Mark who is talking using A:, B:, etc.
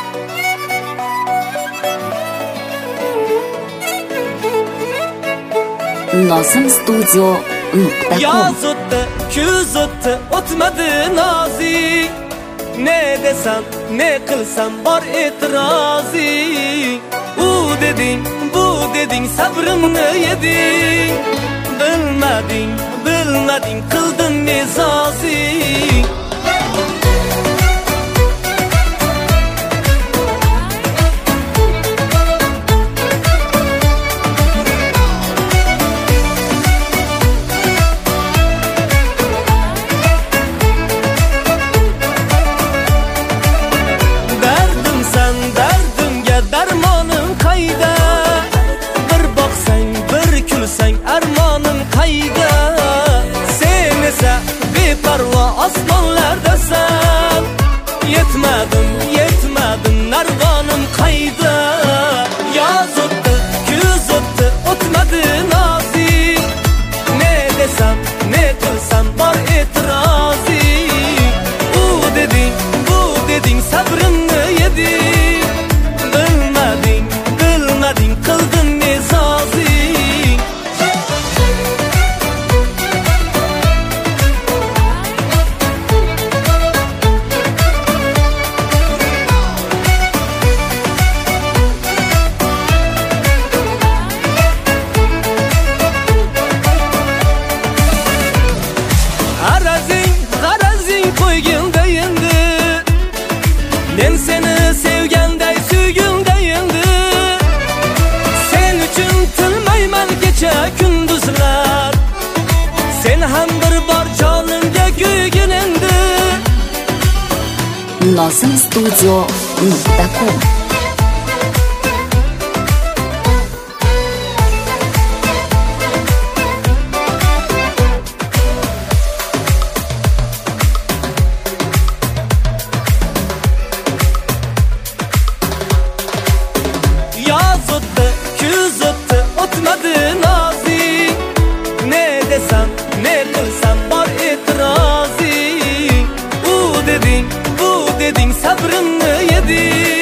A: Nosimstudio.com
B: Yaz o'tdi, kuz o'tdi, o'tmadi nozik. Ne desam, ne qilsam bor e'tirozi. U deding, bu deding, sabrimni yeding. Bilmading, bilmading, qilding mezozi. Armonum qayda? Sen esa beparvo osmonlardasan. Yetmadim, yetmadim, narvonim qayda? Yoz o'tdi, kuz o'tdi, o'tmadi nozik. Ne desam, ne qilsam bor e'tirozi. U deding, bu deding, sabrimni yeding. Bilmading, bilmading, qilding mezozi. Men seni sevganday suygunday endi. Sen uchun tilmayman kecha kunduzlar. Sen ham bir bor jonimga kuygin endi.
A: Nosimstudio.com
B: Yoz o'tdi, kuz o'tdi, o'tmadi nozik. Ne desam, ne qilsam bor e'tirozi. U deding, bu deding, sabrimni yeding.